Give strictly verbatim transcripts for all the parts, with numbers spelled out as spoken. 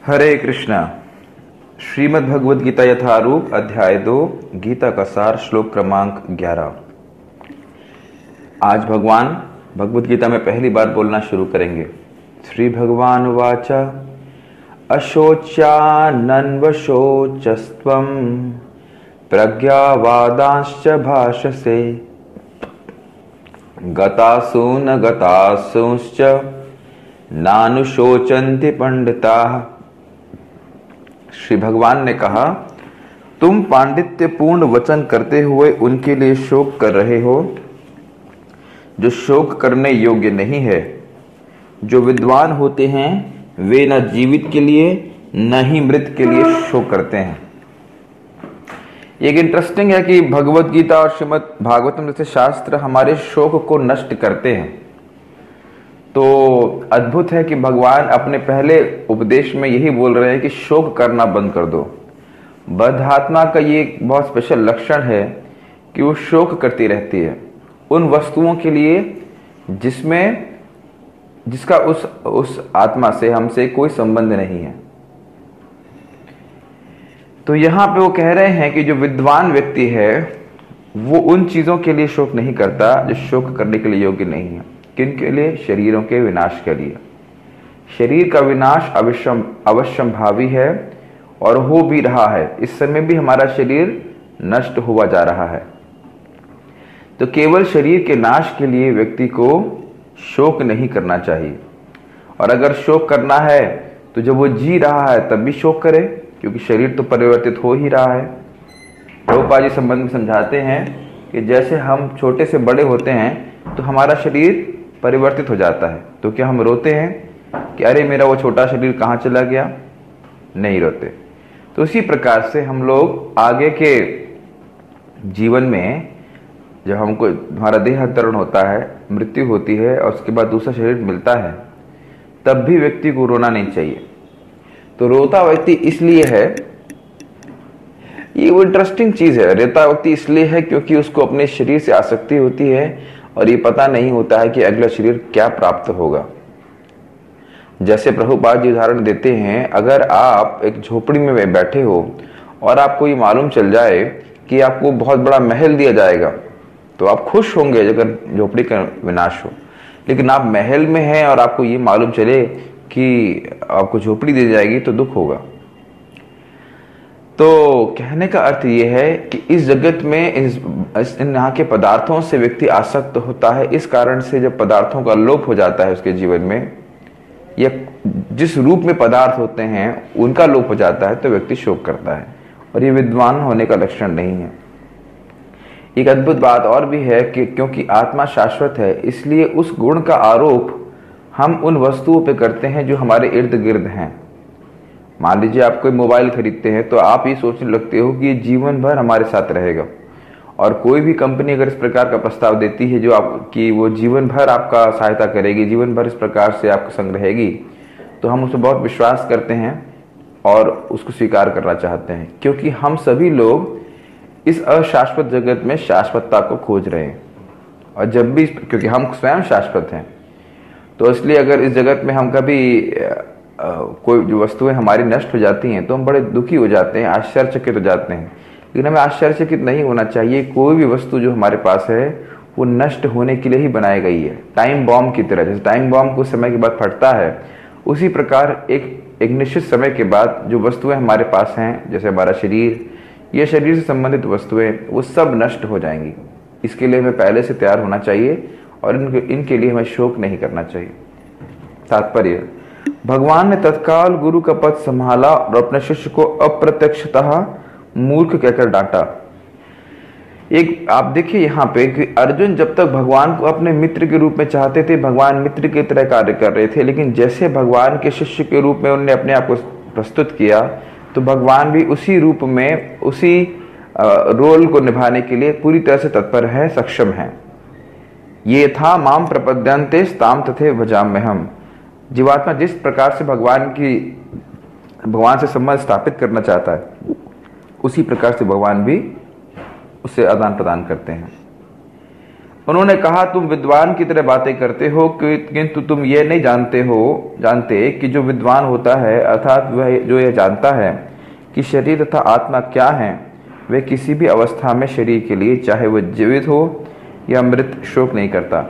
हरे कृष्णा। श्रीमद् भगवद गीता यथारूप अध्याय दो, गीता का सार, श्लोक क्रमांक ग्यारह। आज भगवान भगवद गीता में पहली बार बोलना शुरू करेंगे। श्री भगवान वाच अशोच्यानन्वशोचस्त्वं प्रज्ञावादांश्च भाषसे गतासु न गतासूंश्च नानुशोचन्ति पंडिताः। श्री भगवान ने कहा, तुम पांडित्यपूर्ण वचन करते हुए उनके लिए शोक कर रहे हो जो शोक करने योग्य नहीं है। जो विद्वान होते हैं वे न जीवित के लिए न ही मृत के लिए शोक करते हैं। एक इंटरेस्टिंग है कि भगवत गीता और श्रीमद् भागवतम जैसे शास्त्र हमारे शोक को नष्ट करते हैं। तो अद्भुत है कि भगवान अपने पहले उपदेश में यही बोल रहे हैं कि शोक करना बंद कर दो। बद्धात्मा का ये एक बहुत स्पेशल लक्षण है कि वो शोक करती रहती है उन वस्तुओं के लिए जिसमें जिसका उस उस आत्मा से, हमसे कोई संबंध नहीं है। तो यहां पे वो कह रहे हैं कि जो विद्वान व्यक्ति है वो उन चीजों के लिए शोक नहीं करता जो शोक करने के लिए योग्य नहीं है। किनके लिए? शरीरों के विनाश के लिए। शरीर का विनाश अवश्यम अवश्यंभावी है और हो भी रहा है। इस समय भी हमारा शरीर नष्ट हुआ जा रहा है। तो केवल शरीर के नाश के लिए व्यक्ति को शोक नहीं करना चाहिए। और अगर शोक करना है तो जब वो जी रहा है तब भी शोक करे, क्योंकि शरीर तो परिवर्तित हो ही रहा है। प्रभुपाद जी संबंध में समझाते हैं कि जैसे हम छोटे से बड़े होते हैं तो हमारा शरीर परिवर्तित हो जाता है। तो क्या हम रोते हैं कि अरे मेरा वो छोटा शरीर कहाँ चला गया? नहीं रोते। तो उसी प्रकार से हम लोग आगे के जीवन में जब हमको हमारा देहांतरण होता है, मृत्यु होती है और उसके बाद दूसरा शरीर मिलता है, तब भी व्यक्ति को रोना नहीं चाहिए। तो रोता व्यक्ति इसलिए है, ये वो इंटरेस्टिंग चीज है, रोता व्यक्ति इसलिए है क्योंकि उसको अपने शरीर से आसक्ति होती है और ये पता नहीं होता है कि अगला शरीर क्या प्राप्त होगा। जैसे प्रभुपाद जी उदाहरण देते हैं, अगर आप एक झोपड़ी में बैठे हो और आपको ये मालूम चल जाए कि आपको बहुत बड़ा महल दिया जाएगा तो आप खुश होंगे अगर झोपड़ी का विनाश हो। लेकिन आप महल में हैं और आपको ये मालूम चले कि आपको झोपड़ी दी जाएगी तो दुख होगा। तो कहने का अर्थ यह है कि इस जगत में इस, इस इन यहाँ के पदार्थों से व्यक्ति आसक्त होता है। इस कारण से जब पदार्थों का लोप हो जाता है उसके जीवन में, या जिस रूप में पदार्थ होते हैं उनका लोप हो जाता है, तो व्यक्ति शोक करता है। और ये विद्वान होने का लक्षण नहीं है। एक अद्भुत बात और भी है कि क्योंकि आत्मा शाश्वत है, इसलिए उस गुण का आरोप हम उन वस्तुओं पे करते हैं जो हमारे इर्द गिर्द हैं। मान लीजिए आप कोई मोबाइल खरीदते हैं तो आप ये सोचने लगते हो कि ये जीवन भर हमारे साथ रहेगा। और कोई भी कंपनी अगर इस प्रकार का प्रस्ताव देती है जो आप कि वो जीवन भर आपका सहायता करेगी, जीवन भर इस प्रकार से आपका संग रहेगी, तो हम उस पर बहुत विश्वास करते हैं और उसको स्वीकार करना चाहते हैं, क्योंकि हम सभी लोग इस अशाश्वत जगत में शाश्वतता को खोज रहे हैं। और जब भी, क्योंकि हम स्वयं शाश्वत हैं, तो इसलिए अगर इस जगत में हम कभी Uh, कोई जो वस्तुएं हमारी नष्ट हो जाती हैं तो हम बड़े दुखी हो जाते हैं, आश्चर्यचकित हो जाते हैं। लेकिन हमें आश्चर्यचकित नहीं होना चाहिए। कोई भी वस्तु जो हमारे पास है वो नष्ट होने के लिए ही बनाई गई है, टाइम बॉम्ब की तरह। जैसे टाइम बॉम्ब कुछ समय के बाद फटता है, उसी प्रकार एक एक निश्चित समय के बाद जो वस्तुएं हमारे पास हैं, जैसे हमारा शरीर, ये शरीर से संबंधित वस्तुएं, वो सब नष्ट हो जाएंगी। इसके लिए हमें पहले से तैयार होना चाहिए और इनके इनके लिए हमें शोक नहीं करना चाहिए। तात्पर्य, भगवान ने तत्काल गुरु का पद संभाला और अपने शिष्य को अप्रत्यक्षतः मूर्ख कहकर डांटा। एक आप देखिए यहाँ पे कि अर्जुन जब तक भगवान को अपने मित्र के रूप में चाहते थे, भगवान मित्र की तरह कार्य कर रहे थे। लेकिन जैसे भगवान के शिष्य के रूप में उन्होंने अपने आप को प्रस्तुत किया तो भगवान भी उसी रूप में, उसी रोल को निभाने के लिए पूरी तरह से तत्पर है, सक्षम है। ये था माम प्रपद्यन्ते ताम तथे भजाम्यहम्। जीवात्मा जिस प्रकार से भगवान की भगवान से संबंध स्थापित करना चाहता है, उसी प्रकार से भगवान भी उससे आदान प्रदान करते हैं। उन्होंने कहा, तुम विद्वान की तरह बातें करते हो किंतु तुम ये नहीं जानते हो जानते कि जो विद्वान होता है अर्थात वह जो यह जानता है कि शरीर तथा आत्मा क्या है, वह किसी भी अवस्था में शरीर के लिए चाहे वह जीवित हो या मृत शोक नहीं करता।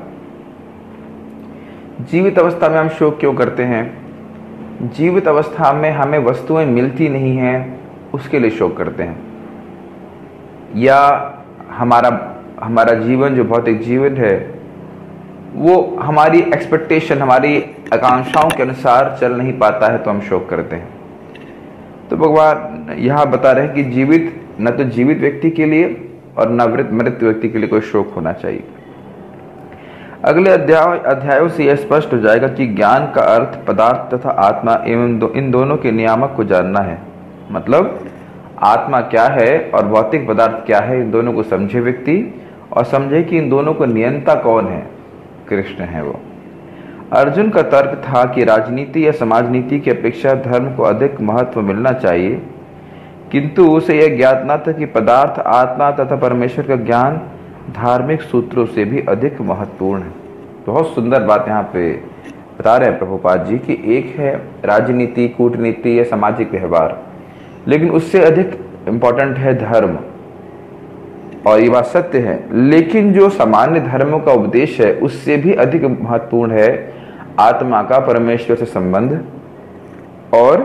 जीवित अवस्था में हम शोक क्यों करते हैं? जीवित अवस्था में हमें वस्तुएं मिलती नहीं हैं, उसके लिए शोक करते हैं। या हमारा हमारा जीवन जो भौतिक जीवन है वो हमारी एक्सपेक्टेशन, हमारी आकांक्षाओं के अनुसार चल नहीं पाता है, तो हम शोक करते हैं। तो भगवान यहाँ बता रहे हैं कि जीवित न तो जीवित व्यक्ति के लिए और न मृत मृत व्यक्ति के लिए कोई शोक होना चाहिए। अगले अध्याय अध्यायों से यह स्पष्ट हो जाएगा कि ज्ञान का अर्थ पदार्थ तथा आत्मा एवं दो, इन दोनों के नियामक को जानना है। मतलब आत्मा क्या है और भौतिक पदार्थ क्या है, इन दोनों को समझे व्यक्ति और समझे कि इन दोनों को नियंता कौन है, कृष्ण है वो। अर्जुन का तर्क था कि राजनीति या समाज नीति की अपेक्षा धर्म को अधिक महत्व मिलना चाहिए, किंतु उसे यह ज्ञात न था कि पदार्थ, आत्मा तथा परमेश्वर का ज्ञान धार्मिक सूत्रों से भी अधिक महत्वपूर्ण है। बहुत सुंदर बात यहाँ पे बता रहे हैं प्रभुपाद जी कि एक है राजनीति, कूटनीति या सामाजिक व्यवहार, लेकिन उससे अधिक इम्पोर्टेंट है धर्म, और ये बात सत्य है। लेकिन जो सामान्य धर्मों का उपदेश है उससे भी अधिक महत्वपूर्ण है आत्मा का परमेश्वर से संबंध। और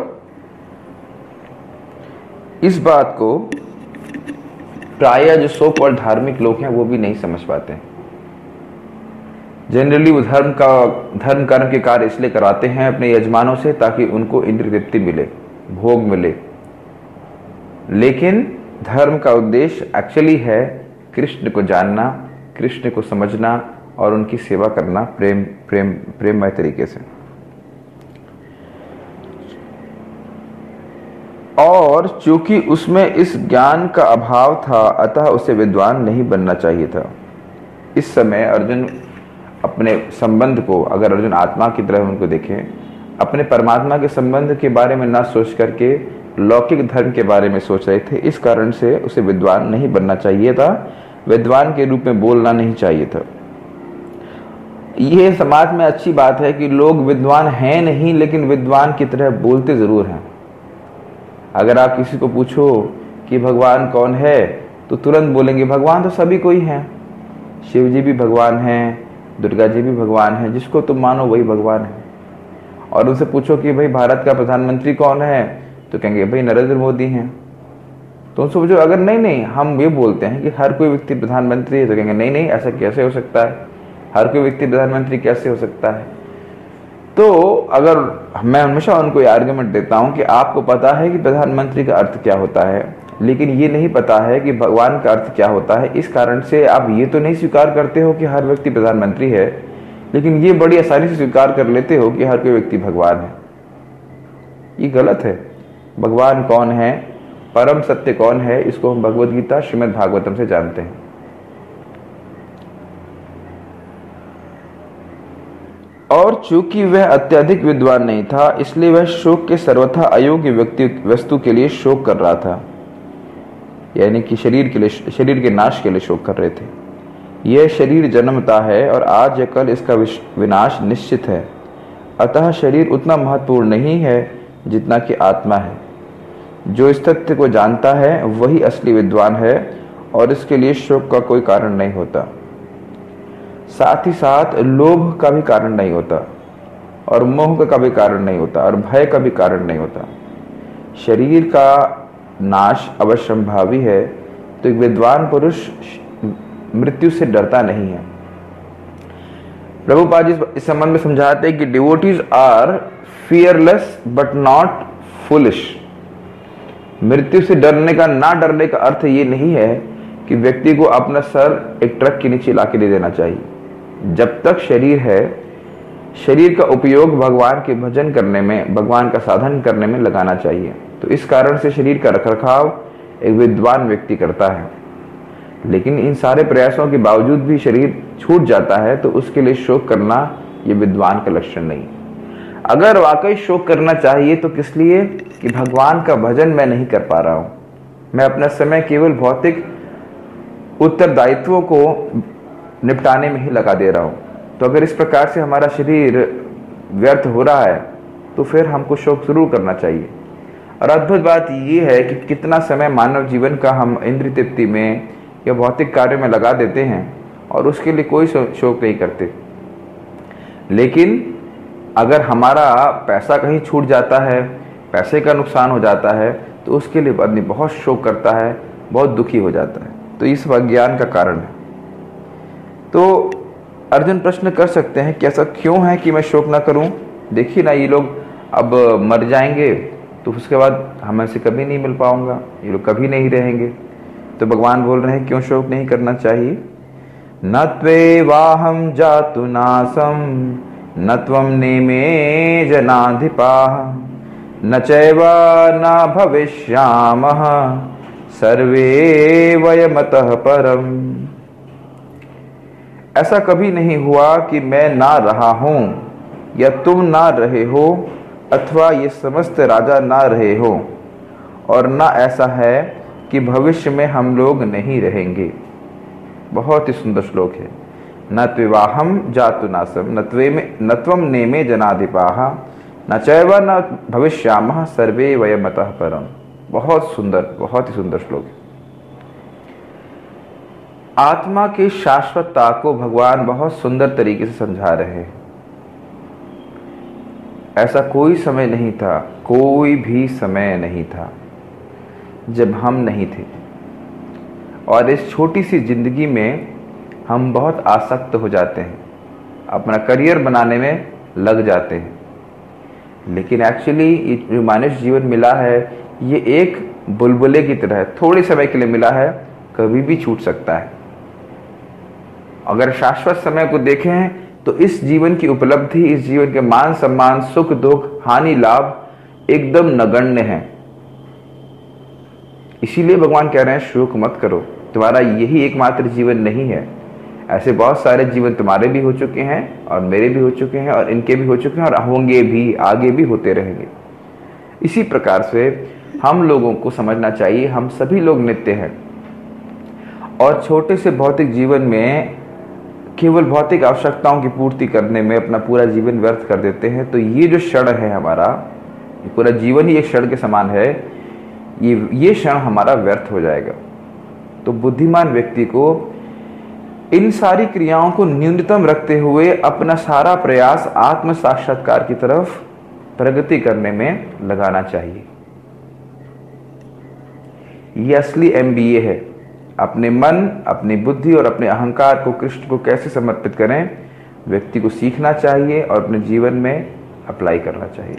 इस बात को प्रायः जो सो कॉल्ड धार्मिक लोग हैं वो भी नहीं समझ पाते हैं। जनरली वो धर्म का धर्म कर्म के कार्य इसलिए कराते हैं अपने यजमानों से ताकि उनको इंद्रिय तृप्ति मिले, भोग मिले, लेकिन धर्म का उद्देश्य एक्चुअली है कृष्ण को जानना, कृष्ण को समझना और उनकी सेवा करना प्रेम प्रेम प्रेममय तरीके से। और चूंकि उसमें इस ज्ञान का अभाव था अतः उसे विद्वान नहीं बनना चाहिए था। इस समय अर्जुन अपने संबंध को, अगर अर्जुन आत्मा की तरह उनको देखें, अपने परमात्मा के संबंध के बारे में ना सोच करके लौकिक धर्म के बारे में सोच रहे थे। इस कारण से उसे विद्वान नहीं बनना चाहिए था, विद्वान के रूप में बोलना नहीं चाहिए था। यह समाज में अच्छी बात है कि लोग विद्वान हैं नहीं लेकिन विद्वान की तरह बोलते जरूर हैं। अगर आप किसी को पूछो कि भगवान कौन है तो तुरंत बोलेंगे भगवान तो सभी कोई हैं, शिव जी भी भगवान हैं, दुर्गा जी भी भगवान हैं, जिसको तुम मानो वही भगवान है। और उनसे पूछो कि भाई भारत का प्रधानमंत्री कौन है तो कहेंगे भाई नरेंद्र मोदी हैं। तो उनसे पूछो अगर नहीं नहीं हम ये बोलते हैं कि हर कोई व्यक्ति प्रधानमंत्री है तो कहेंगे नहीं नहीं ऐसा कैसे हो सकता है, हर कोई व्यक्ति प्रधानमंत्री कैसे हो सकता है। तो अगर मैं हमेशा उनको ये आर्गुमेंट देता हूं कि आपको पता है कि प्रधानमंत्री का अर्थ क्या होता है लेकिन ये नहीं पता है कि भगवान का अर्थ क्या होता है, इस कारण से आप ये तो नहीं स्वीकार करते हो कि हर व्यक्ति प्रधानमंत्री है, लेकिन ये बड़ी आसानी से स्वीकार कर लेते हो कि हर कोई व्यक्ति भगवान है। ये गलत है। भगवान कौन है, परम सत्य कौन है, इसको हम भगवद गीता श्रीमद् भागवतम से जानते हैं। और चूंकि वह अत्यधिक विद्वान नहीं था इसलिए वह शोक के सर्वथा अयोग्य व्यक्ति वस्तु के लिए शोक कर रहा था, यानी कि शरीर के लिए, शरीर के नाश के लिए शोक कर रहे थे। यह शरीर जन्मता है और आज या कल इसका विनाश निश्चित है, अतः शरीर उतना महत्वपूर्ण नहीं है जितना कि आत्मा है। जो इस तथ्य को जानता है वही असली विद्वान है और इसके लिए शोक का कोई कारण नहीं होता। साथ ही साथ लोभ का भी कारण नहीं होता और मोह का भी कारण नहीं होता और भय का भी कारण नहीं होता। शरीर का नाश अवश्यंभावी है तो एक विद्वान पुरुष मृत्यु से डरता नहीं है। प्रभुपाद जी इस संबंध में समझाते हैं कि devotees are fearless but not foolish. मृत्यु से डरने का, ना डरने का अर्थ ये नहीं है कि व्यक्ति को अपना सर एक ट्रक के नीचे लाके दे देना चाहिए। जब तक शरीर है, शरीर का उपयोग भगवान के भजन करने में, भगवान का साधन करने में लगाना चाहिए। तो इस कारण से शरीर का रखरखाव एक विद्वान व्यक्ति करता है। लेकिन इन सारे प्रयासों के बावजूद भी शरीर छूट जाता है तो उसके लिए शोक करना ये विद्वान का लक्षण नहीं। अगर वाकई शोक करना चाहिए तो किस लिए कि भगवान का भजन मैं नहीं कर पा रहा हूं, मैं अपना समय केवल भौतिक उत्तरदायित्वों को निपटाने में ही लगा दे रहा हूँ। तो अगर इस प्रकार से हमारा शरीर व्यर्थ हो रहा है तो फिर हमको शोक जरूर करना चाहिए। और अद्भुत बात यह है कि कितना समय मानव जीवन का हम इंद्रिय तृप्ति में या भौतिक कार्य में लगा देते हैं और उसके लिए कोई शोक नहीं करते। लेकिन अगर हमारा पैसा कहीं छूट जाता है, पैसे का नुकसान हो जाता है, तो उसके लिए आदमी बहुत शोक करता है, बहुत दुखी हो जाता है। तो इस अज्ञान का कारण है। तो अर्जुन प्रश्न कर सकते हैं कि ऐसा क्यों है कि मैं शोक ना करूं? देखिए ना, ये लोग अब मर जाएंगे तो उसके बाद हमसे कभी नहीं मिल पाऊंगा, ये लोग कभी नहीं रहेंगे। तो भगवान बोल रहे हैं क्यों शोक नहीं करना चाहिए। न त्वेवाहं जातु नासं न त्वं नेमे जनाधिपाः न चैव न भविष्यामः सर्वे वयमतः परम। ऐसा कभी नहीं हुआ कि मैं ना रहा हूं या तुम ना रहे हो अथवा ये समस्त राजा ना रहे हो, और ना ऐसा है कि भविष्य में हम लोग नहीं रहेंगे। बहुत ही सुंदर श्लोक है। न त्वेवाहं जातु नासं न त्वे न त्वं नेमे जनाधिपाः न चैव न भविष्यामः सर्वे वयमतः परम। बहुत सुंदर, बहुत ही सुंदर श्लोक है। आत्मा की शाश्वतता को भगवान बहुत सुंदर तरीके से समझा रहे हैं। ऐसा कोई समय नहीं था, कोई भी समय नहीं था जब हम नहीं थे, और इस छोटी सी जिंदगी में हम बहुत आसक्त हो जाते हैं, अपना करियर बनाने में लग जाते हैं। लेकिन एक्चुअली ये जो मनुष्य जीवन मिला है ये एक बुलबुले की तरह है, थोड़े समय के लिए मिला है, कभी भी छूट सकता है। अगर शाश्वत समय को देखें तो इस जीवन की उपलब्धि, इस जीवन के मान सम्मान, सुख दुख, हानि लाभ एकदम नगण्य है। इसीलिए भगवान कह रहे हैं शोक मत करो, तुम्हारा यही एकमात्र जीवन नहीं है। ऐसे बहुत सारे जीवन तुम्हारे भी हो चुके हैं और मेरे भी हो चुके हैं और इनके भी हो चुके हैं और होंगे भी, आगे भी होते रहेंगे। इसी प्रकार से हम लोगों को समझना चाहिए हम सभी लोग नित्य हैं, और छोटे से भौतिक जीवन में केवल भौतिक आवश्यकताओं की पूर्ति करने में अपना पूरा जीवन व्यर्थ कर देते हैं। तो ये जो क्षण है हमारा, ये पूरा जीवन ही एक क्षण के समान है, ये ये क्षण हमारा व्यर्थ हो जाएगा। तो बुद्धिमान व्यक्ति को इन सारी क्रियाओं को न्यूनतम रखते हुए अपना सारा प्रयास आत्म साक्षात्कार की तरफ प्रगति करने में लगाना चाहिए। ये असली एम बी ए है। अपने मन, अपनी बुद्धि और अपने अहंकार को कृष्ण को कैसे समर्पित करें, व्यक्ति को सीखना चाहिए और अपने जीवन में अप्लाई करना चाहिए।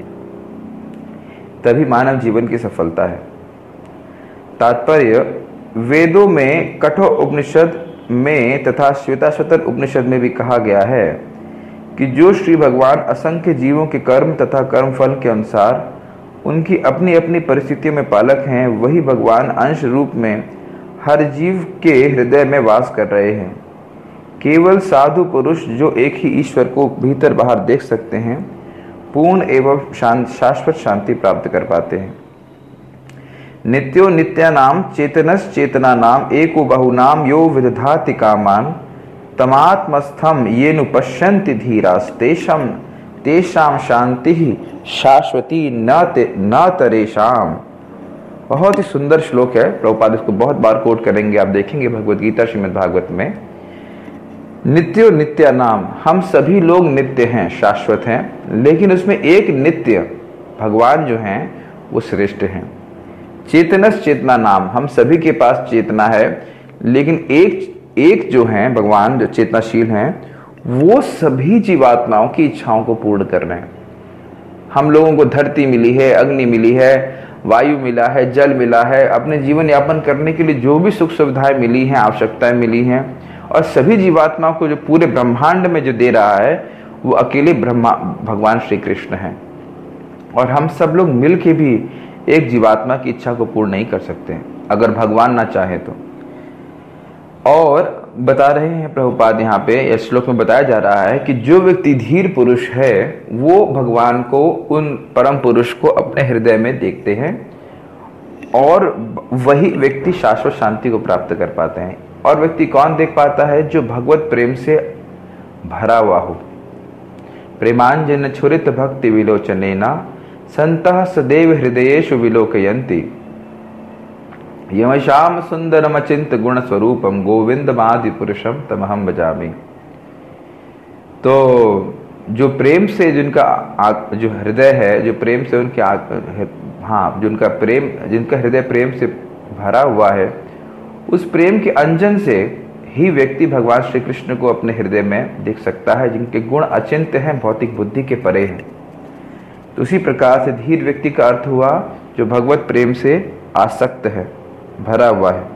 तभी मानव जीवन की सफलता है। तात्पर्य, वेदों में कठोर उपनिषद में तथा श्वेताश्वतर उपनिषद में भी कहा गया है कि जो श्री भगवान असंख्य जीवों के कर्म तथा कर्मफल के अनुसार उनकी अपनी अपनी परिस्थितियों में पालक हैं, वही भगवान अंश रूप में हर जीव के हृदय में वास कर रहे हैं। केवल साधु पुरुष जो एक ही ईश्वर को भीतर बाहर देख सकते हैं, पूर्ण एवं शांत शाश्वत शांति प्राप्त कर पाते हैं। नित्यो नित्यानाम चेतनस चेतना नाम एको बहुनाम यो विदधाति कामान तमात्मस्थम ये नु पश्यन्ति धीरास तेषाम तेषाम शांति शाश्वती न ते न तरेषाम। बहुत ही सुंदर श्लोक है। प्रभुपाद इसको बहुत बार कोट करेंगे, आप देखेंगे भगवत गीता श्रीमद् भागवत में। नित्यो नित्या नाम, हम सभी लोग नित्य हैं, शाश्वत हैं, लेकिन उसमें एक नित्य भगवान जो हैं वो श्रेष्ठ हैं। चेतनस चेतना नाम, हम सभी के पास चेतना है, लेकिन एक एक जो हैं भगवान, जो चेतनाशील हैं, वो सभी जीवात्माओं की इच्छाओं को पूर्ण कर रहे हैं। हम लोगों को धरती मिली है, अग्नि मिली है, वायु मिला है, जल मिला है, अपने जीवन यापन करने के लिए जो भी सुख सुविधाएं मिली हैं, आवश्यकताएं मिली हैं, और सभी जीवात्माओं को जो पूरे ब्रह्मांड में जो दे रहा है वो अकेले ब्रह्मा भगवान श्री कृष्ण हैं। और हम सब लोग मिल के भी एक जीवात्मा की इच्छा को पूर्ण नहीं कर सकते अगर भगवान ना चाहे तो। और बता रहे हैं प्रभुपाद यहाँ पे इस श्लोक में बताया जा रहा है कि जो व्यक्ति धीर पुरुष है वो भगवान को, उन परम पुरुष को अपने हृदय में देखते हैं, और वही व्यक्ति शाश्वत शांति को प्राप्त कर पाते हैं। और व्यक्ति कौन देख पाता है? जो भगवत प्रेम से भरा हुआ हो। प्रेमांजन छुरित भक्ति विलोचनेना संतः सदैव हृदयेषु विलोकयन्ति यमशाम सुंदरम अचिंत गुण स्वरूपम गोविंदमादि पुरुषम तमहम भजामि। तो जो प्रेम से जिनका जो हृदय है, जो प्रेम से उनके हाँ जिनका प्रेम जिनका हृदय प्रेम से भरा हुआ है, उस प्रेम के अंजन से ही व्यक्ति भगवान श्री कृष्ण को अपने हृदय में देख सकता है, जिनके गुण अचिंत्य हैं, भौतिक बुद्धि के परे हैं। तो उसी प्रकार से धीर व्यक्ति का अर्थ हुआ जो भगवत प्रेम से आसक्त है, भरा हुआ है।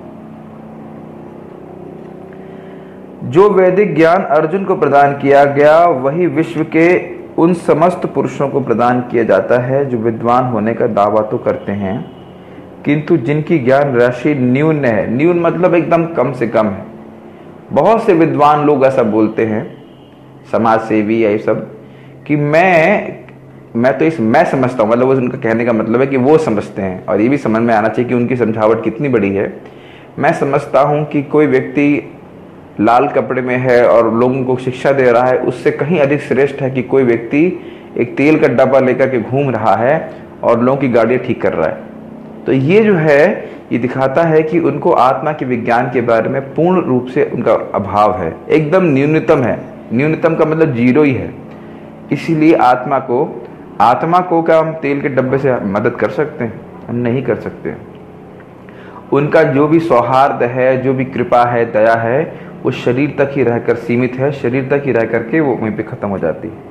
जो वैदिक ज्ञान अर्जुन को प्रदान किया गया वही विश्व के उन समस्त पुरुषों को प्रदान किया जाता है जो विद्वान होने का दावा तो करते हैं, किंतु जिनकी ज्ञान राशि न्यून है। न्यून मतलब एकदम कम से कम है। बहुत से विद्वान लोग ऐसा बोलते हैं, समाज सेवी या सब, कि मैं मैं तो इस मैं समझता हूँ, मतलब वो उनका कहने का मतलब है कि वो समझते हैं, और ये भी समझ में आना चाहिए कि उनकी समझावट कितनी बड़ी है। मैं समझता हूँ कि कोई व्यक्ति लाल कपड़े में है और लोगों को शिक्षा दे रहा है, उससे कहीं अधिक श्रेष्ठ है कि कोई व्यक्ति एक तेल का डब्बा लेकर के घूम रहा है और लोगों की गाड़ियाँ ठीक कर रहा है। तो ये जो है ये दिखाता है कि उनको आत्मा के विज्ञान के बारे में पूर्ण रूप से उनका अभाव है, एकदम न्यूनतम है। न्यूनतम का मतलब जीरो ही है। इसीलिए आत्मा को आत्मा को क्या हम तेल के डब्बे से मदद कर सकते हैं? हम नहीं कर सकते। उनका जो भी सौहार्द है, जो भी कृपा है, दया है, वो शरीर तक ही रहकर सीमित है, शरीर तक ही रह करके वो वहीं पे खत्म हो जाती है।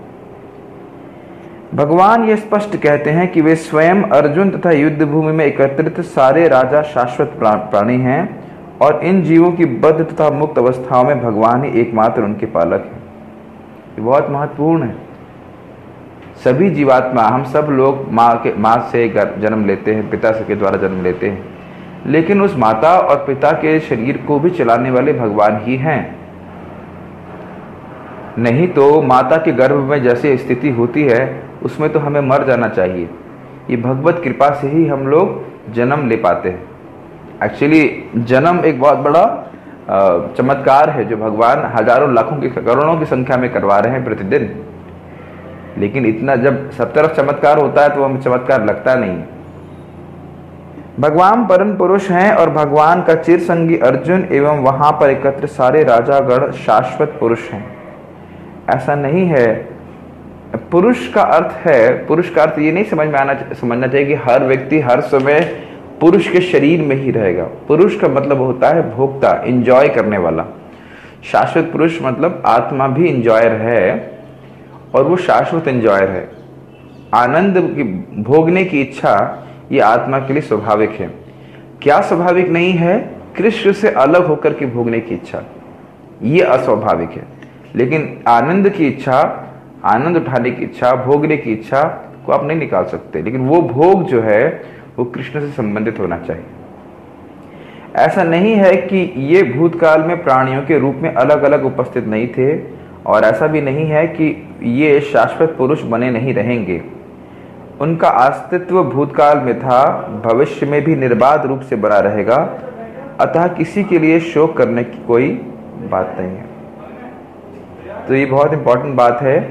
भगवान ये स्पष्ट कहते हैं कि वे स्वयं अर्जुन तथा युद्ध भूमि में एकत्रित सारे राजा शाश्वत प्राणी हैं और इन जीवों की बद्ध तथा मुक्त अवस्थाओं में भगवान ही एकमात्र उनके पालक हैं। ये बहुत महत्वपूर्ण है। सभी जीवात्मा, हम सब लोग माँ के माँ से जन्म लेते हैं, पिता के द्वारा जन्म लेते हैं, लेकिन उस माता और पिता के शरीर को भी चलाने वाले भगवान ही हैं। नहीं तो माता के गर्भ में जैसी स्थिति होती है उसमें तो हमें मर जाना चाहिए। ये भगवत कृपा से ही हम लोग जन्म ले पाते हैं। एक्चुअली जन्म एक बहुत बड़ा चमत्कार है जो भगवान हजारों लाखों की करोड़ों की संख्या में करवा रहे हैं प्रतिदिन। लेकिन इतना जब सब तरफ चमत्कार होता है तो हमें चमत्कार लगता नहीं। भगवान परम पुरुष हैं और भगवान का चिर संगी अर्जुन एवं वहां पर एकत्र सारे राजागण शाश्वत पुरुष हैं। ऐसा नहीं है। पुरुष का अर्थ है, पुरुष का अर्थ ये नहीं समझ में आना समझना चाहिए कि हर व्यक्ति हर समय पुरुष के शरीर में ही रहेगा। पुरुष का मतलब होता है भोक्ता, इंजॉय करने वाला। शाश्वत पुरुष मतलब आत्मा भी इंजॉयर है और वो शाश्वत इंजॉयर है। आनंद की भोगने की इच्छा ये आत्मा के लिए स्वाभाविक है। क्या स्वाभाविक नहीं है? कृष्ण से अलग होकर के भोगने की इच्छा, ये अस्वाभाविक है। लेकिन आनंद की इच्छा, आनंद उठाने की इच्छा, भोगने की इच्छा को आप नहीं निकाल सकते। लेकिन वो भोग जो है वो कृष्ण से संबंधित होना चाहिए। ऐसा नहीं है कि ये भूतकाल में प्राणियों के रूप में अलग अलग उपस्थित नहीं थे, और ऐसा भी नहीं है कि ये शाश्वत पुरुष बने नहीं रहेंगे। उनका अस्तित्व भूतकाल में था, भविष्य में भी निर्बाध रूप से बना रहेगा। अतः किसी के लिए शोक करने की कोई बात नहीं है। तो ये बहुत इंपॉर्टेंट बात है।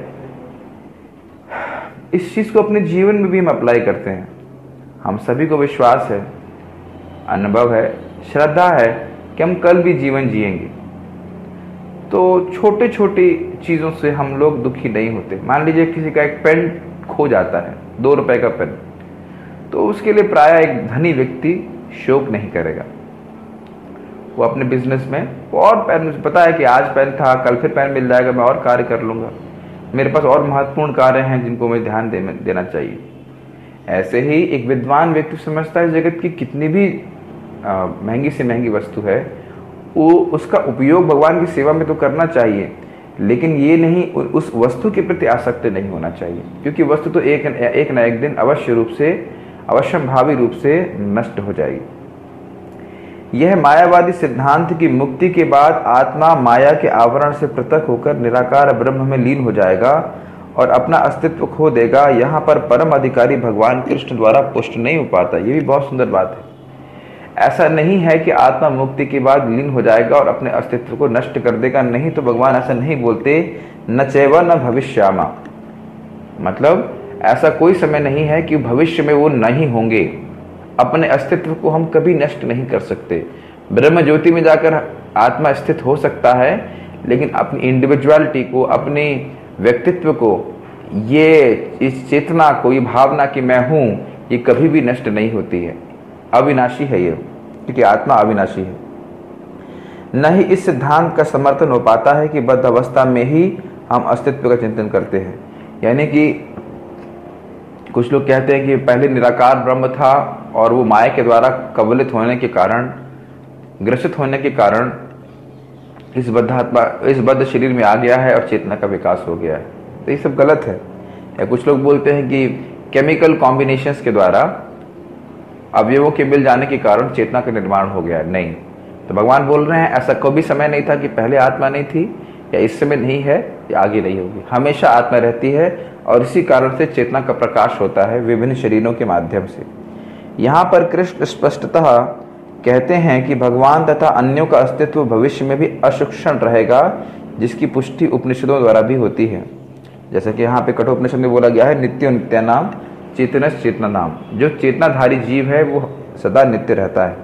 इस चीज को अपने जीवन में भी हम अप्लाई करते हैं। हम सभी को विश्वास है, अनुभव है, श्रद्धा है कि हम कल भी जीवन जिएंगे। तो छोटे छोटी चीजों से हम लोग दुखी नहीं होते। मान लीजिए किसी का एक पेन खो जाता है, दो रुपए का पेन, तो उसके लिए प्राय एक धनी व्यक्ति शोक नहीं करेगा। वो अपने बिजनेस में और पेन, मुझे पता है कि आज पेन था, कल फिर पेन मिल जाएगा, मैं और कार्य कर लूंगा, मेरे पास और महत्वपूर्ण कार्य हैं जिनको मुझे ध्यान दे, देना चाहिए। ऐसे ही एक विद्वान व्यक्ति समझता है जगत की कितनी भी आ, महंगी से महंगी वस्तु है, वो उसका उपयोग भगवान की सेवा में तो करना चाहिए, लेकिन ये नहीं, उस वस्तु के प्रति आसक्त नहीं होना चाहिए, क्योंकि वस्तु तो एक एक न एक दिन अवश्य रूप से, अवश्यंभावी रूप से नष्ट हो जाएगी। यह मायावादी सिद्धांत की मुक्ति के बाद आत्मा माया के आवरण से पृथक होकर निराकार ब्रह्म में लीन हो जाएगा और अपना अस्तित्व खो देगा। यहाँ पर परम अधिकारी भगवान कृष्ण द्वारा पुष्ट नहीं हो पाता। ये भी बहुत सुंदर बात है। ऐसा नहीं है कि आत्मा मुक्ति के बाद लीन हो जाएगा और अपने अस्तित्व को नष्ट कर देगा, नहीं तो भगवान ऐसा नहीं बोलते। न चैव न भविष्यामा, मतलब ऐसा कोई समय नहीं है कि भविष्य में वो नहीं होंगे। अपने अस्तित्व को हम कभी नष्ट नहीं कर सकते। ब्रह्म ज्योति में जाकर आत्मा स्थित हो सकता है, लेकिन अपनी इंडिविजुअलिटी को, अपने व्यक्तित्व को, ये इस चेतना को, ये भावना कि मैं हूं, ये कभी भी नष्ट नहीं होती है। अविनाशी है ये, क्योंकि आत्मा अविनाशी है। न ही इस सिद्धांत का समर्थन हो पाता है कि बद्ध अवस्था में ही हम अस्तित्व का चिंतन करते हैं। यानी कि कुछ लोग कहते हैं कि पहले निराकार ब्रह्म था और वो माया के द्वारा कबलित होने के कारण, ग्रसित होने के कारण इस बद्धात्मा, इस बद्ध शरीर में आ गया है और चेतना का विकास हो गया है। तो ये सब गलत है। या कुछ लोग बोलते हैं कि केमिकल कॉम्बिनेशंस के द्वारा अवयवों के मिल जाने के कारण चेतना का निर्माण हो गया है। नहीं, तो भगवान बोल रहे हैं ऐसा कोई भी समय नहीं था कि पहले आत्मा नहीं थी, या इस समय नहीं है, या आगे नहीं होगी। हमेशा आत्मा रहती है और इसी कारण से चेतना का प्रकाश होता है विभिन्न शरीरों के माध्यम से। यहाँ पर कृष्ण स्पष्टतः कहते हैं कि भगवान तथा अन्यों का अस्तित्व भविष्य में भी असूक्ष्म रहेगा, जिसकी पुष्टि उपनिषदों द्वारा भी होती है। जैसे कि यहाँ पे कठोपनिषद में बोला गया है, नित्यो नित्या नाम चेतनस चेतना नाम। जो चेतनाधारी जीव है वो सदा नित्य रहता है।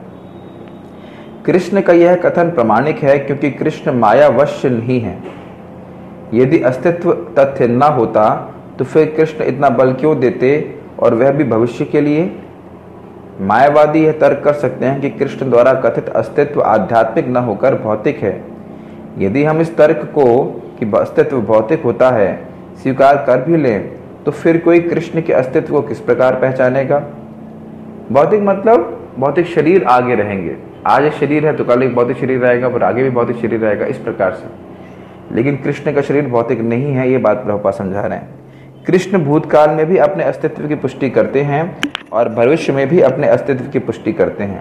कृष्ण का यह कथन प्रमाणिक है, क्योंकि कृष्ण मायावश नहीं है। यदि अस्तित्व तथ्य न होता तो फिर कृष्ण इतना बल क्यों देते, और वह भी भविष्य के लिए। मायावादी यह तर्क कर सकते हैं कि कृष्ण द्वारा कथित अस्तित्व आध्यात्मिक न होकर भौतिक है। यदि हम इस तर्क को कि अस्तित्व भौतिक होता है स्वीकार कर भी लें, तो फिर कोई कृष्ण के अस्तित्व को किस प्रकार पहचानेगा। भौतिक मतलब भौतिक शरीर आगे रहेंगे। आज एक शरीर है तो कल एक भौतिक शरीर रहेगा, फिर आगे भी भौतिक शरीर रहेगा, इस प्रकार से। लेकिन कृष्ण का शरीर भौतिक नहीं है, ये बात प्रभुपाद समझा रहे हैं। कृष्ण भूतकाल में भी अपने अस्तित्व की पुष्टि करते हैं और भविष्य में भी अपने अस्तित्व की पुष्टि करते हैं।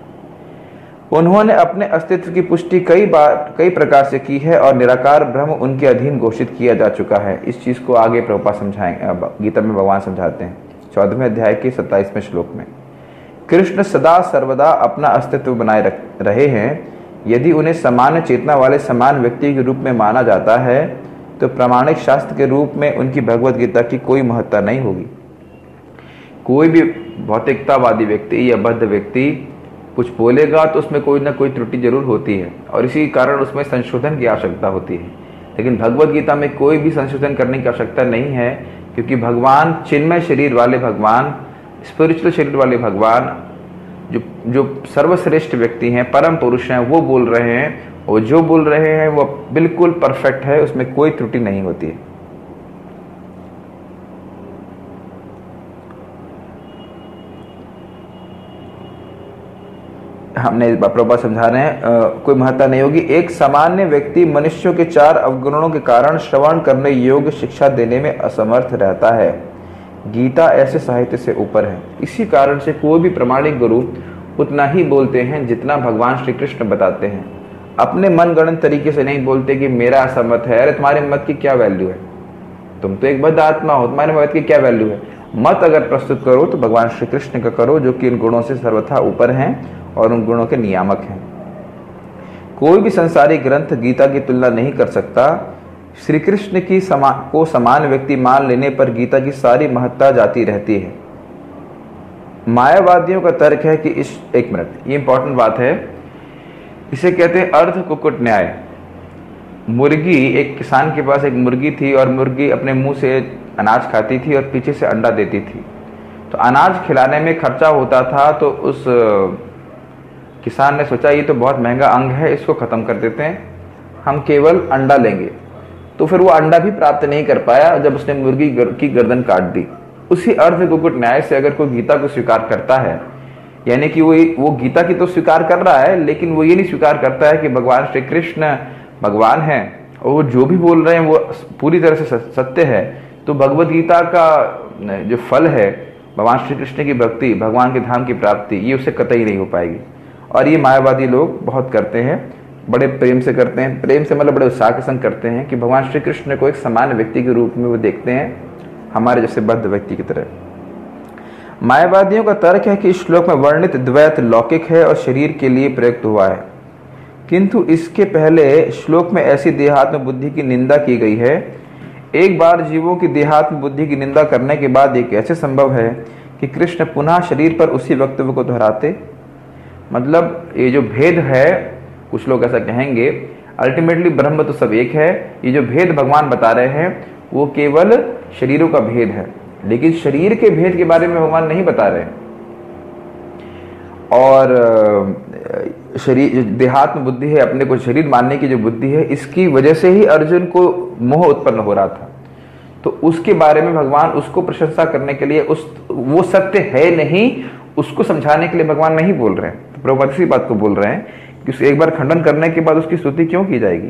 उन्होंने अपने अस्तित्व की पुष्टि कई बार कई प्रकार से की है और निराकार ब्रह्म उनके अधीन घोषित किया जा चुका है। इस चीज को आगे प्रभुपाद समझाएंगे, गीता में भगवान समझाते हैं चौदहवें अध्याय के सत्ताईसवें श्लोक में। कृष्ण सदा सर्वदा अपना अस्तित्व बनाए रख रहे हैं। यदि उन्हें समान चेतना वाले समान व्यक्ति के रूप में माना जाता है तो प्रामाणिक शास्त्र के रूप में उनकी भगवत गीता की कोई महत्ता नहीं होगी। कोई भी भौतिकतावादी व्यक्ति या बद्ध व्यक्ति कुछ बोलेगा तो उसमें कोई ना कोई त्रुटि जरूर होती है और इसी कारण उसमें संशोधन की आवश्यकता होती है। लेकिन भगवत गीता में कोई भी संशोधन करने की आवश्यकता नहीं है, क्योंकि भगवान चिन्मय शरीर वाले भगवान, स्पिरिचुअल शरीर वाले भगवान, जो जो सर्वश्रेष्ठ व्यक्ति हैं, परम पुरुष हैं, वो बोल रहे हैं, और जो बोल रहे हैं वो बिल्कुल परफेक्ट है, उसमें कोई त्रुटि नहीं होती है। हमने प्रभुपाद समझा रहे हैं, आ, कोई महत्ता नहीं होगी। एक सामान्य व्यक्ति मनुष्यों के चार अवगुणों के कारण श्रवण करने योग्य शिक्षा देने में असमर्थ रहता है। गीता ऐसे साहित्य से ऊपर है। इसी कारण से कोई भी प्रामाणिक गुरु उतना ही बोलते हैं जितना भगवान श्री कृष्ण बताते हैं। अपने मनगढ़ंत तरीके से नहीं बोलते कि मेरा ऐसा मत है। अरे तुम्हारे मत की क्या वैल्यू है, तुम तो एक बद्ध आत्मा हो, तुम्हारे मत की क्या वैल्यू है। मत अगर प्रस्तुत करो तो भगवान श्री कृष्ण का करो, जो कि इन गुणों से सर्वथा ऊपर हैं और उन गुणों के नियामक हैं। कोई भी संसारी ग्रंथ गीता की तुलना नहीं कर सकता। श्री कृष्ण की समा, को समान व्यक्ति मान लेने पर गीता की सारी महत्ता जाती रहती है। मायावादियों का तर्क है कि इस एक मिनट, ये इंपॉर्टेंट बात है, इसे कहते हैं अर्ध कुक्कुट न्याय। मुर्गी, एक किसान के पास एक मुर्गी थी और मुर्गी अपने मुंह से अनाज खाती थी और पीछे से अंडा देती थी। तो अनाज खिलाने में खर्चा होता था, तो उस किसान ने सोचा ये तो बहुत महंगा अंग है, इसको खत्म कर देते हैं, हम केवल अंडा लेंगे। तो फिर वो अंडा भी प्राप्त नहीं कर पाया जब उसने मुर्गी की गर्दन काट दी। उसी अर्ध कुक्कुट न्याय से अगर कोई गीता को स्वीकार करता है, यानी कि वो वो गीता की तो स्वीकार कर रहा है, लेकिन वो ये नहीं स्वीकार करता है कि भगवान श्री कृष्ण भगवान है और वो जो भी बोल रहे हैं वो पूरी तरह से सत्य है, तो भगवत गीता का जो फल है, भगवान श्री कृष्ण की भक्ति, भगवान के धाम की प्राप्ति, ये उससे कतई नहीं हो पाएगी। और ये मायावादी लोग बहुत करते हैं, बड़े प्रेम से करते हैं। प्रेम से मतलब बड़े उत्साह के संग करते हैं कि भगवान श्री कृष्ण को एक समान व्यक्ति के रूप में वो देखते हैं, हमारे जैसे बद्ध व्यक्ति की तरह। मायावादियों का तर्क है कि इस श्लोक में वर्णित द्वैत लौकिक है और शरीर के लिए प्रयुक्त हुआ है, किंतु इसके पहले श्लोक में ऐसी देहात्म बुद्धि की निंदा की गई है। एक बार जीवों की देहात्म बुद्धि की निंदा करने के बाद ये कैसे संभव है कि कृष्ण पुनः शरीर पर उसी वक्तव्य को दोहराते? मतलब ये जो भेद है, कुछ लोग ऐसा कहेंगे, अल्टीमेटली ब्रह्म तो सब एक है, ये जो भेद भगवान बता रहे हैं वो केवल शरीरों का भेद है, लेकिन शरीर के भेद के बारे में भगवान नहीं बता रहे। और शरीर देहात्म बुद्धि है, अपने को शरीर मानने की जो बुद्धि है, इसकी वजह से ही अर्जुन को मोह उत्पन्न हो रहा था। तो उसके बारे में भगवान उसको प्रशंसा करने के लिए, उस वो सत्य है नहीं उसको समझाने के लिए भगवान नहीं बोल रहे हैं। तो प्रभुपाद इसी बात को बोल रहे हैं कि उसे एक बार खंडन करने के बाद उसकी स्तुति क्यों की जाएगी।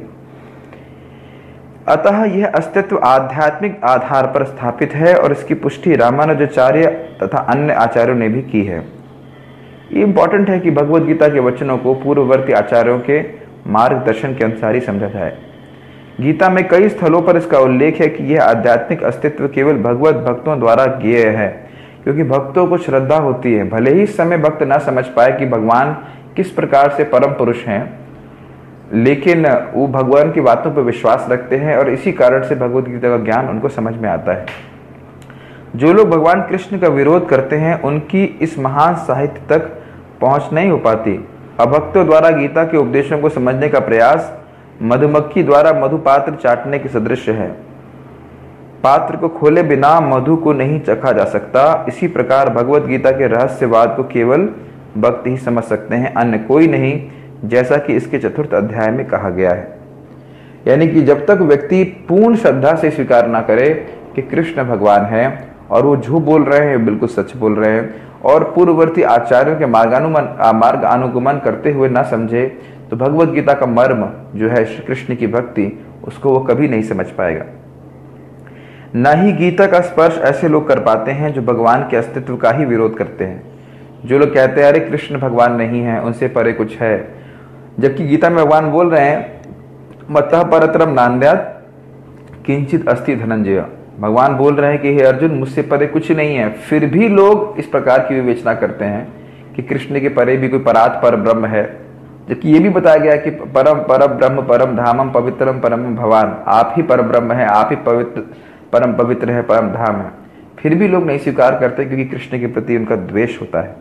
अतः यह अस्तित्व आध्यात्मिक आधार पर स्थापित है और इसकी पुष्टि रामानुजाचार्य तथा अन्य आचार्यों ने भी की है। ये इंपॉर्टेंट है कि भगवद गीता के वचनों को पूर्ववर्ती आचार्यों के मार्गदर्शन के अनुसार ही समझा जाए। गीता में कई स्थलों पर इसका उल्लेख है कि यह आध्यात्मिक अस्तित्व केवल भगवत भक्तों द्वारा ज्ञेय है, क्योंकि भक्तों को श्रद्धा होती है। भले ही इस समय भक्त न समझ पाए कि भगवान किस प्रकार से परम पुरुष हैं, लेकिन वो भगवान की बातों पर विश्वास रखते हैं और इसी कारण से भगवद गीता का ज्ञान उनको समझ में आता है। जो लोग भगवान कृष्ण का विरोध करते हैं उनकी इस महान साहित्य तक पहुंच नहीं हो पाती। अभक्तों द्वारा गीता के उपदेशों को समझने का प्रयास मधुमक्खी द्वारा मधुपात्र चाटने के सदृश है। पात्र को खोले बिना मधु को नहीं चखा जा सकता। इसी प्रकार भगवद गीता के रहस्यवाद को केवल भक्त ही समझ सकते हैं, अन्य कोई नहीं, जैसा कि इसके चतुर्थ अध्याय में कहा गया है। यानी कि जब तक व्यक्ति पूर्ण श्रद्धा से स्वीकार ना करे कि कृष्ण भगवान है और वो झूठ बोल रहे हैं, बिल्कुल सच बोल रहे हैं, और पूर्ववर्ती आचार्यों के मार्गानुगमन मार्ग अनुगमन करते हुए ना समझे, तो भगवद गीता का मर्म जो है श्री कृष्ण की भक्ति, उसको वो कभी नहीं समझ पाएगा। न ही गीता का स्पर्श ऐसे लोग कर पाते हैं जो भगवान के अस्तित्व का ही विरोध करते हैं। जो लोग कहते हैं अरे कृष्ण भगवान नहीं है, उनसे परे कुछ है, जबकि गीता में भगवान बोल रहे हैं मतः परतरम नान्यात् किंचित अस्ति धनंजय। भगवान बोल रहे हैं कि हे अर्जुन, मुझसे परे कुछ नहीं है। फिर भी लोग इस प्रकार की विवेचना करते हैं कि कृष्ण के परे भी कोई परात पर ब्रह्म है, जबकि ये भी बताया गया कि परम परम ब्रह्म परम धामम पवित्रम परम भगवान, आप ही पर ब्रह्म है, आप ही पवित्र परम पवित्र है, परम धाम है। फिर भी लोग नहीं स्वीकार करते क्योंकि कृष्ण के प्रति उनका द्वेष होता है।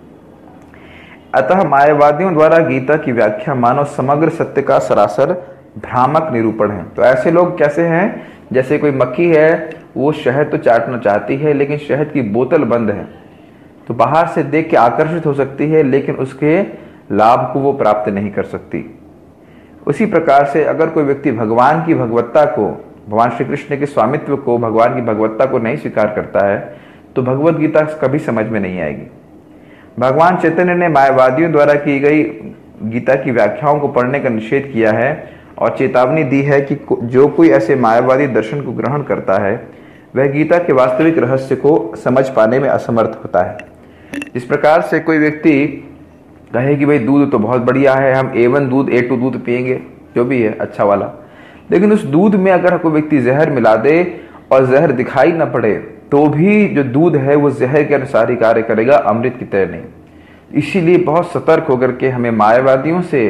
अतः मायावादियों द्वारा गीता की व्याख्या मानव समग्र सत्य का सरासर भ्रामक निरूपण है। तो ऐसे लोग कैसे हैं? जैसे कोई मक्खी है, वो शहद तो चाटना चाहती है लेकिन शहद की बोतल बंद है, तो बाहर से देख के आकर्षित हो सकती है लेकिन उसके लाभ को वो प्राप्त नहीं कर सकती। उसी प्रकार से अगर कोई व्यक्ति भगवान की भगवत्ता को, भगवान श्री कृष्ण के स्वामित्व को, भगवान की भगवत्ता को नहीं स्वीकार करता है, तो भगवद गीता कभी समझ में नहीं आएगी। भगवान चैतन्य ने मायावादियों द्वारा की गई गीता की व्याख्याओं को पढ़ने का निषेध किया है और चेतावनी दी है कि जो कोई ऐसे मायावादी दर्शन को ग्रहण करता है वह गीता के वास्तविक रहस्य को समझ पाने में असमर्थ होता है। इस प्रकार से कोई व्यक्ति कहे कि भाई दूध तो बहुत बढ़िया है, हम ए वन दूध ए टू दूध पिएंगे, जो भी है अच्छा वाला, लेकिन उस दूध में अगर कोई व्यक्ति जहर मिला दे और जहर दिखाई न पड़े तो भी जो दूध है वो जहर के अनुसार ही कार्य करेगा, अमृत की तरह नहीं। इसीलिए बहुत सतर्क होकर के हमें मायावादियों से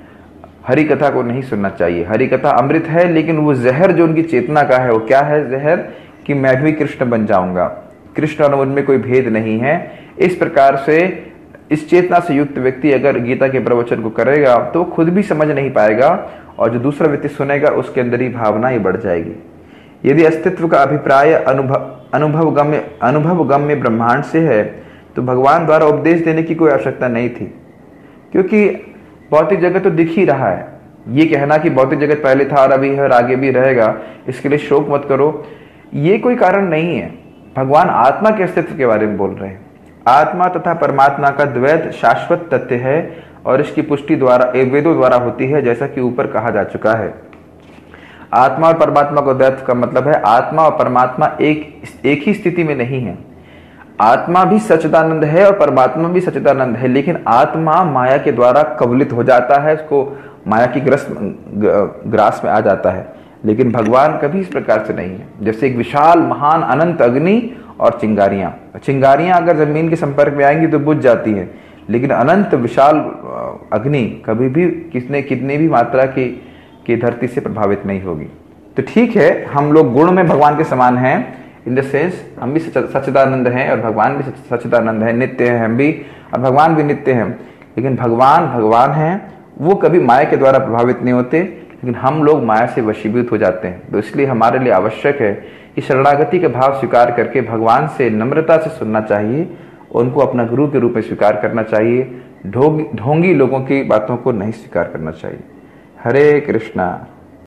हरि कथा को नहीं सुनना चाहिए। हरि कथा अमृत है, लेकिन वो जहर जो उनकी चेतना का है वो क्या है? जहर कि मैं भी कृष्ण बन जाऊंगा, कृष्ण और उनमें कोई भेद नहीं है। इस प्रकार से इस चेतना से युक्त व्यक्ति अगर गीता के प्रवचन को करेगा तो खुद भी समझ नहीं पाएगा और जो दूसरा व्यक्ति सुनेगा उसके अंदर ही भावना ही बढ़ जाएगी। यदि अस्तित्व का अभिप्राय अनुभव अनुभव गम्य अनुभव गम्य ब्रह्मांड से है तो भगवान द्वारा उपदेश देने की कोई आवश्यकता नहीं थी, क्योंकि भौतिक जगत तो दिख ही रहा है। ये कहना कि भौतिक जगत पहले था और अभी है और आगे भी रहेगा, इसके लिए शोक मत करो, ये कोई कारण नहीं है। भगवान आत्मा के अस्तित्व के बारे में बोल रहे हैं। आत्मा तथा परमात्मा का द्वैत शाश्वत तथ्य है और इसकी पुष्टि द्वारा वेदों द्वारा होती है, जैसा कि ऊपर कहा जा चुका है। आत्मा और परमात्मा का द्वैत का मतलब है आत्मा और परमात्मा एक एक ही स्थिति में नहीं है। आत्मा भी सच्चिदानंद है और परमात्मा भी सच्चिदानंद है, लेकिन आत्मा माया के द्वारा कबलित हो जाता है, उसको माया की ग्रस्त ग्रास में आ जाता है। लेकिन भगवान कभी इस प्रकार से नहीं है। जैसे एक विशाल महान अनंत अग्नि और चिंगारियां। चिंगारियां अगर जमीन के संपर्क में आएंगी तो बुझ जाती हैं, लेकिन अनंत विशाल अग्नि कभी भी किसने कितनी भी मात्रा की की धरती से प्रभावित नहीं होगी। तो ठीक है, हम लोग गुण में भगवान के समान हैं, इन द सेंस हम भी सच्चिदानंद हैं और भगवान भी सच्चिदानंद है, नित्य है हम भी और भगवान भी नित्य है। लेकिन भगवान भगवान हैं, वो कभी माया के द्वारा प्रभावित नहीं होते, लेकिन हम लोग माया से वशीभूत हो जाते हैं। तो इसलिए हमारे लिए आवश्यक है कि शरणागति का भाव स्वीकार करके भगवान से नम्रता से सुनना चाहिए, उनको अपना गुरु के रूप में स्वीकार करना चाहिए, ढोंगी ढोंगी लोगों की बातों को नहीं स्वीकार करना चाहिए। हरे कृष्णा।